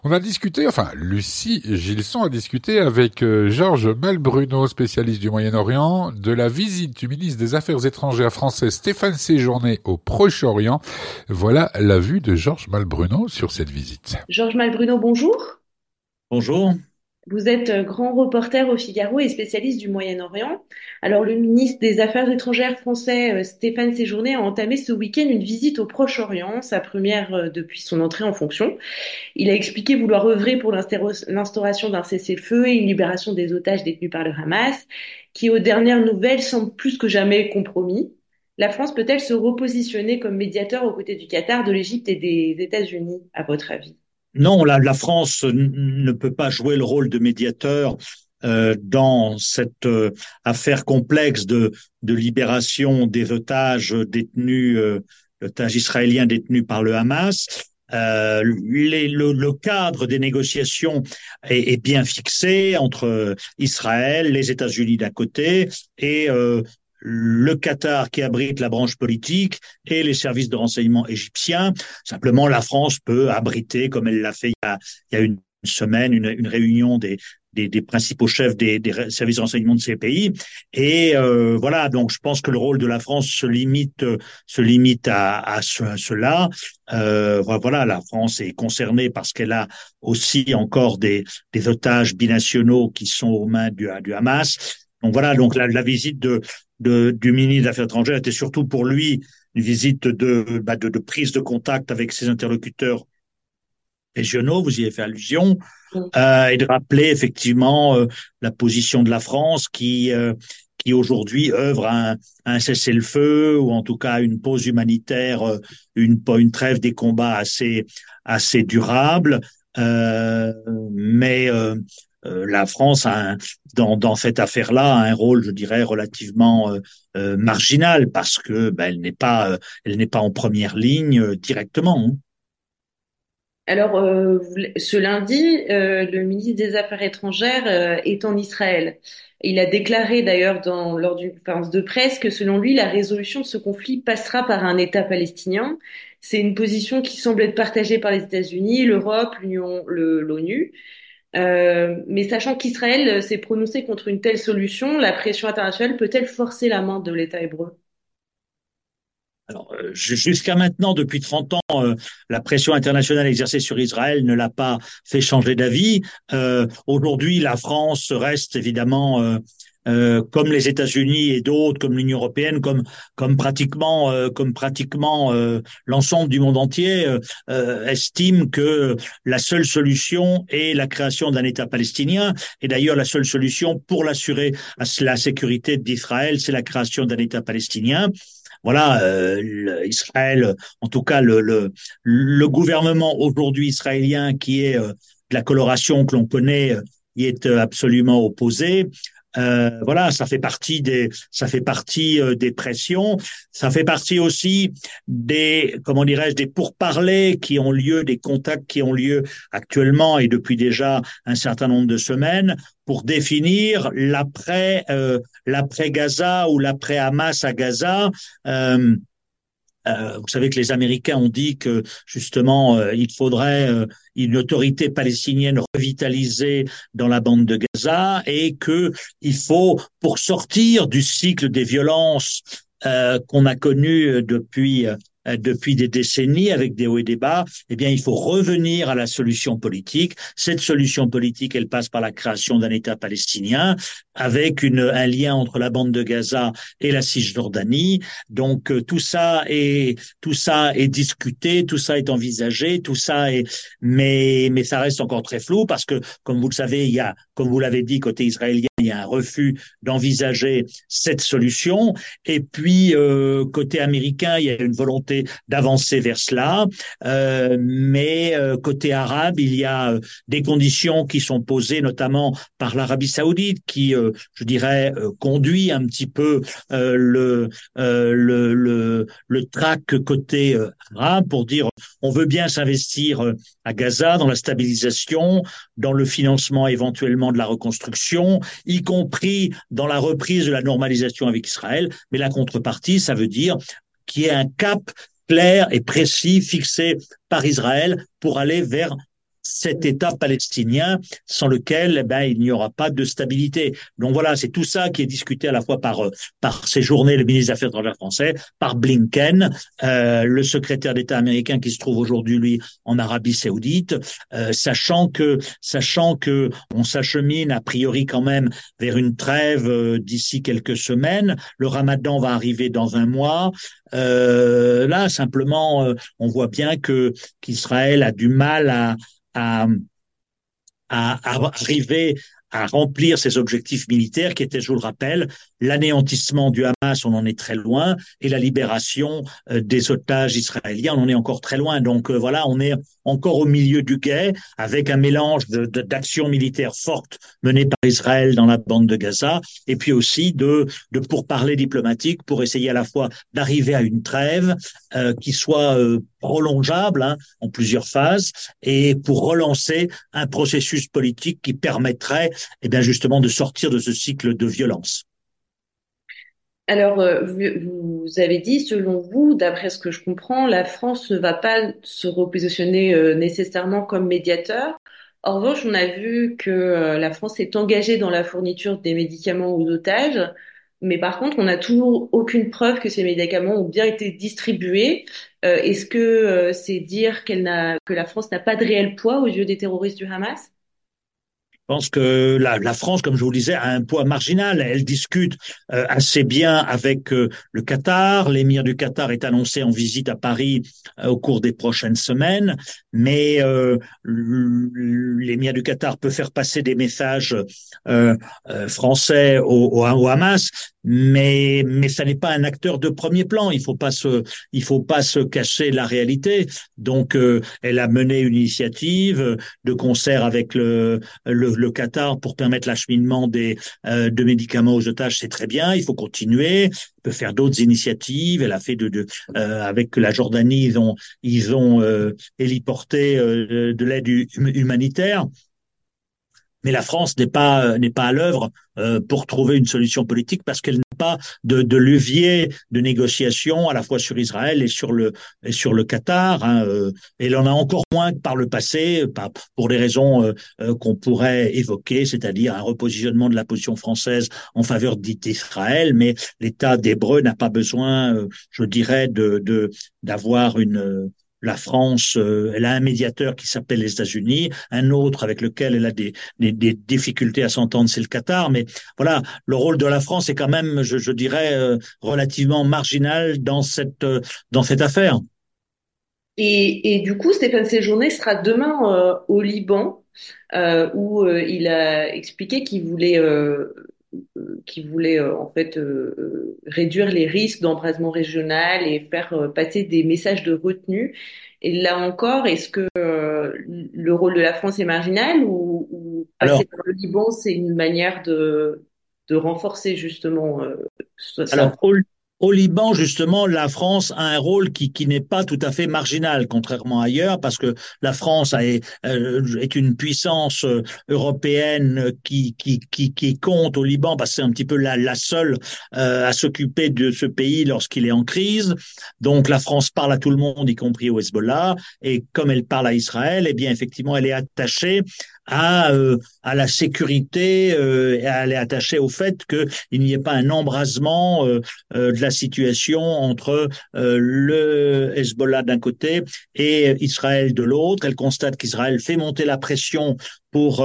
On a discuté, enfin, Lucie Gilson a discuté avec Georges Malbruno, spécialiste du Moyen-Orient, de la visite du ministre des Affaires étrangères français Stéphane Séjourné au Proche-Orient. Voilà la vue de Georges Malbruno sur cette visite. Georges Malbruno, bonjour. Bonjour. Vous êtes grand reporter au Figaro et spécialiste du Moyen-Orient. Alors, le ministre des Affaires étrangères français, Stéphane Séjourné, a entamé ce week-end une visite au Proche-Orient, sa première depuis son entrée en fonction. Il a expliqué vouloir œuvrer pour l'instauration d'un cessez-le-feu et une libération des otages détenus par le Hamas, qui, aux dernières nouvelles, semble plus que jamais compromis. La France peut-elle se repositionner comme médiateur aux côtés du Qatar, de l'Égypte et des États-Unis, à votre avis? Non, la France ne peut pas jouer le rôle de médiateur dans cette affaire complexe de libération des otages détenus, otages israéliens détenus par le Hamas. Le cadre des négociations est bien fixé entre Israël, les États-Unis d'un côté et le Qatar qui abrite la branche politique et les services de renseignement égyptiens. Simplement, la France peut abriter, comme elle l'a fait il y a une semaine, une réunion des principaux chefs des services de renseignement de ces pays. Et voilà, donc je pense que le rôle de la France se limite à cela. Voilà, la France est concernée parce qu'elle a aussi encore des otages binationaux qui sont aux mains du Hamas. Donc voilà, donc la visite du ministre des Affaires étrangères était surtout pour lui une visite de prise de contact avec ses interlocuteurs régionaux, vous y avez fait allusion, et de rappeler effectivement la position de la France qui aujourd'hui œuvre à un cessez-le-feu ou en tout cas à une pause humanitaire, une trêve des combats assez durable. Euh, mais la France dans cette affaire-là a un rôle, je dirais, relativement marginal parce que elle n'est pas en première ligne directement, hein. Alors, ce lundi, le ministre des Affaires étrangères est en Israël. Il a déclaré d'ailleurs lors d'une conférence de presse que selon lui, la résolution de ce conflit passera par un État palestinien. C'est une position qui semble être partagée par les États-Unis, l'Europe, l'ONU. Mais sachant qu'Israël s'est prononcé contre une telle solution, la pression internationale peut-elle forcer la main de l'État hébreu? Alors, jusqu'à maintenant, depuis 30 ans, la pression internationale exercée sur Israël ne l'a pas fait changer d'avis. Aujourd'hui, la France reste évidemment, comme les États-Unis et d'autres, comme l'Union européenne, comme pratiquement l'ensemble du monde entier, estime que la seule solution est la création d'un État palestinien. Et d'ailleurs, la seule solution pour l'assurer la sécurité d'Israël, c'est la création d'un État palestinien. Voilà, Israël, en tout cas le gouvernement aujourd'hui israélien qui est de la coloration que l'on connaît, y est absolument opposé. Voilà, ça fait partie des pressions, ça fait partie aussi comment dirais-je, des pourparlers qui ont lieu, des contacts qui ont lieu actuellement et depuis déjà un certain nombre de semaines pour définir l'après Gaza ou l'après Hamas à Gaza. Euh, vous savez que les Américains ont dit que justement il faudrait une autorité palestinienne revitalisée dans la bande de Gaza et que il faut, pour sortir du cycle des violences qu'on a connu depuis des décennies avec des hauts et des bas, eh bien, il faut revenir à la solution politique. Cette solution politique, elle passe par la création d'un État palestinien avec un lien entre la bande de Gaza et la Cisjordanie. Donc tout ça est discuté, tout ça est envisagé, mais ça reste encore très flou parce que, comme vous le savez, comme vous l'avez dit, côté israélien, il y a un refus d'envisager cette solution. Et puis, côté américain, il y a une volonté d'avancer vers cela. Mais côté arabe, il y a des conditions qui sont posées, notamment par l'Arabie saoudite, qui, je dirais, conduit un petit peu le track côté arabe pour dire on veut bien s'investir à Gaza dans la stabilisation, dans le financement éventuellement de la reconstruction, y compris dans la reprise de la normalisation avec Israël. Mais la contrepartie, ça veut dire qu'il y ait un cap clair et précis fixé par Israël pour aller vers cet État palestinien sans lequel il n'y aura pas de stabilité. Donc voilà, c'est tout ça qui est discuté à la fois par ces journées, le ministre des Affaires étrangères français, par Blinken, le secrétaire d'État américain qui se trouve aujourd'hui, lui, en Arabie Saoudite, sachant que on s'achemine a priori quand même vers une trêve d'ici quelques semaines. Le Ramadan va arriver dans un mois. Là, simplement, on voit bien qu'Israël a du mal à, à arriver à remplir ses objectifs militaires qui étaient, je vous le rappelle, l'anéantissement du Hamas, on en est très loin, et la libération des otages israéliens, on en est encore très loin. Donc voilà, on est encore au milieu du gué avec un mélange d'actions militaires fortes menées par Israël dans la bande de Gaza et puis aussi de pourparlers diplomatiques pour essayer à la fois d'arriver à une trêve qui soit prolongeable en plusieurs phases et pour relancer un processus politique qui permettrait justement de sortir de ce cycle de violence. Alors, vous avez dit, selon vous, d'après ce que je comprends, la France ne va pas se repositionner nécessairement comme médiateur. En revanche, on a vu que la France est engagée dans la fourniture des médicaments aux otages, mais par contre, on n'a toujours aucune preuve que ces médicaments ont bien été distribués. Est-ce que c'est dire que la France n'a pas de réel poids aux yeux des terroristes du Hamas? Je pense que la France, comme je vous le disais, a un poids marginal. Elle discute assez bien avec le Qatar. L'émir du Qatar est annoncé en visite à Paris au cours des prochaines semaines. Mais l'émir du Qatar peut faire passer des messages français au Hamas, mais ça n'est pas un acteur de premier plan. Il faut pas se cacher la réalité. Donc, elle a mené une initiative de concert avec le Qatar pour permettre l'acheminement de médicaments aux otages, c'est très bien, il faut continuer. Elle peut faire d'autres initiatives. Elle a fait avec la Jordanie, ils ont héliporté de l'aide humanitaire. Mais la France n'est pas à l'œuvre pour trouver une solution politique parce qu'elle n'a pas de levier de négociation à la fois sur Israël et sur le Qatar. Elle en a encore moins que par le passé, pour des raisons qu'on pourrait évoquer, c'est-à-dire un repositionnement de la position française en faveur d'Israël. Mais l'État d'Hébreu n'a pas besoin, je dirais, d'avoir la France, elle a un médiateur qui s'appelle les États-Unis, un autre avec lequel elle a des difficultés à s'entendre, c'est le Qatar. Mais voilà, le rôle de la France est quand même, je dirais, relativement marginal dans cette affaire. Et du coup, Stéphane Séjourné sera demain au Liban, où il a expliqué qu'il voulait en fait réduire les risques d'embrasement régional et faire passer des messages de retenue. Et là encore, est-ce que le rôle de la France est marginal ou Alors, passer par le Liban, c'est une manière de renforcer justement ça? Alors, au Liban, justement, la France a un rôle qui n'est pas tout à fait marginal, contrairement à ailleurs, parce que la France est une puissance européenne qui compte au Liban, parce que c'est un petit peu la seule à s'occuper de ce pays lorsqu'il est en crise. Donc, la France parle à tout le monde, y compris au Hezbollah, et comme elle parle à Israël, eh bien, effectivement, elle est attachée à la sécurité, elle est attachée au fait qu'il n'y ait pas un embrasement de la situation entre le Hezbollah d'un côté et Israël de l'autre. Elle constate qu'Israël fait monter la pression pour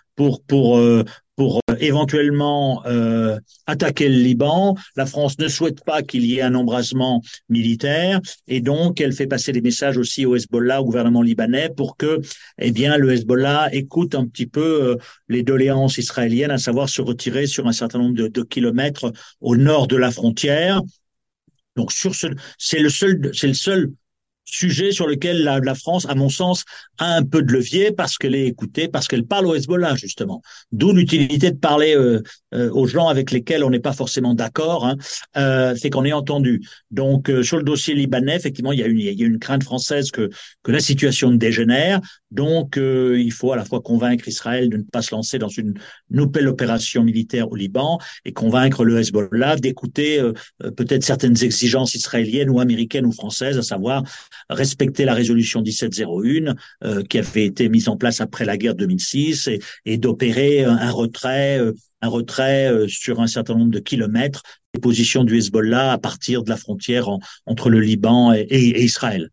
éventuellement attaquer le Liban. La France ne souhaite pas qu'il y ait un embrasement militaire et donc elle fait passer des messages aussi au Hezbollah, au gouvernement libanais, pour que le Hezbollah écoute un petit peu les doléances israéliennes, à savoir se retirer sur un certain nombre de kilomètres au nord de la frontière. Donc c'est le seul sujet sur lequel la France, à mon sens, a un peu de levier parce qu'elle est écoutée, parce qu'elle parle au Hezbollah, justement. D'où l'utilité de parler aux gens avec lesquels on n'est pas forcément d'accord, c'est qu'on est entendu. Donc, sur le dossier libanais, effectivement, il y a une crainte française que la situation dégénère. Donc, il faut à la fois convaincre Israël de ne pas se lancer dans une nouvelle opération militaire au Liban et convaincre le Hezbollah d'écouter peut-être certaines exigences israéliennes ou américaines ou françaises, à savoir respecter la résolution 1701 qui avait été mise en place après la guerre de 2006 et d'opérer un retrait sur un certain nombre de kilomètres des positions du Hezbollah à partir de la frontière entre le Liban et Israël.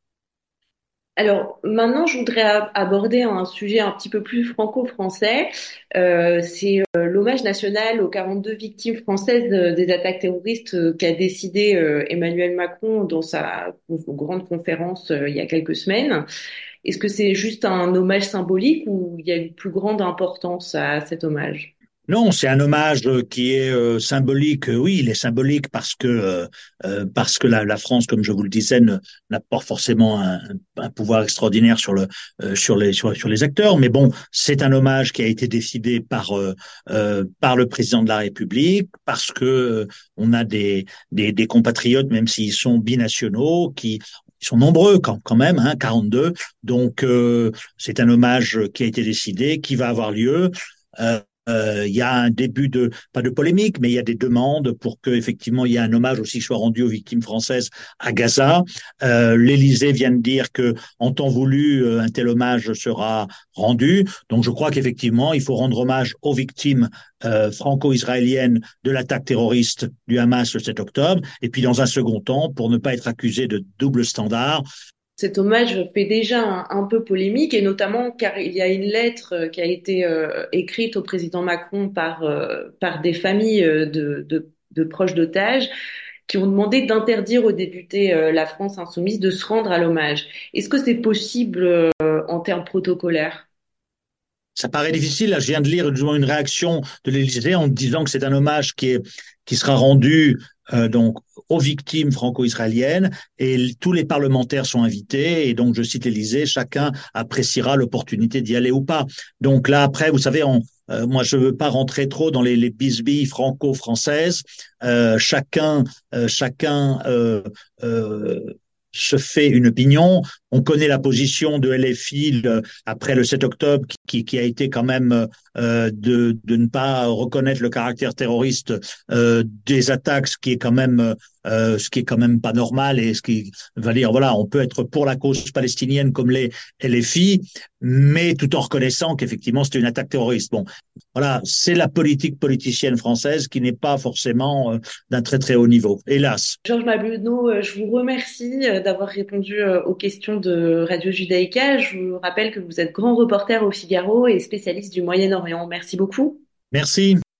Alors maintenant, je voudrais aborder un sujet un petit peu plus franco-français. C'est l'hommage national aux 42 victimes françaises des attaques terroristes qu'a décidé Emmanuel Macron dans sa grande conférence il y a quelques semaines. Est-ce que c'est juste un hommage symbolique ou il y a une plus grande importance à cet hommage? Non, c'est un hommage qui est symbolique. Oui, il est symbolique parce que la France, comme je vous le disais, n'a pas forcément un pouvoir extraordinaire sur les acteurs. Mais bon, c'est un hommage qui a été décidé par le président de la République parce que on a des compatriotes, même s'ils sont binationaux, qui ils sont nombreux quand même, hein, 42. Donc c'est un hommage qui a été décidé, qui va avoir lieu. Euh, il y a un début de, pas de polémique, mais il y a des demandes pour que effectivement il y ait un hommage aussi soit rendu aux victimes françaises à Gaza. L'Élysée vient de dire que en temps voulu un tel hommage sera rendu. Donc je crois qu'effectivement il faut rendre hommage aux victimes franco-israéliennes de l'attaque terroriste du Hamas le 7 octobre. Et puis dans un second temps, pour ne pas être accusé de double standard, Cet hommage fait déjà un peu polémique et notamment car il y a une lettre qui a été écrite au président Macron par des familles de proches d'otages qui ont demandé d'interdire aux députés La France Insoumise de se rendre à l'hommage. Est-ce que c'est possible en termes protocolaires? ça paraît difficile. Là, je viens de lire une réaction de l'Élysée en disant que c'est un hommage qui sera rendu donc aux victimes franco-israéliennes et tous les parlementaires sont invités et donc je cite l'Élysée, chacun appréciera l'opportunité d'y aller ou pas. Donc là après, vous savez, moi je veux pas rentrer trop dans les bisbilles franco-françaises. Chacun euh, se fait une opinion. On connaît la position de LFI après le 7 octobre qui a été quand même de ne pas reconnaître le caractère terroriste des attaques, ce qui est quand même pas normal et ce qui va dire voilà, on peut être pour la cause palestinienne comme les LFI, mais tout en reconnaissant qu'effectivement c'était une attaque terroriste. Bon, voilà, c'est la politique politicienne française qui n'est pas forcément d'un très très haut niveau, hélas. Georges Mabluno, je vous remercie d'avoir répondu aux questions de Radio Judaïka. Je vous rappelle que vous êtes grand reporter au Figaro et spécialiste du Moyen-Orient. Merci beaucoup. Merci.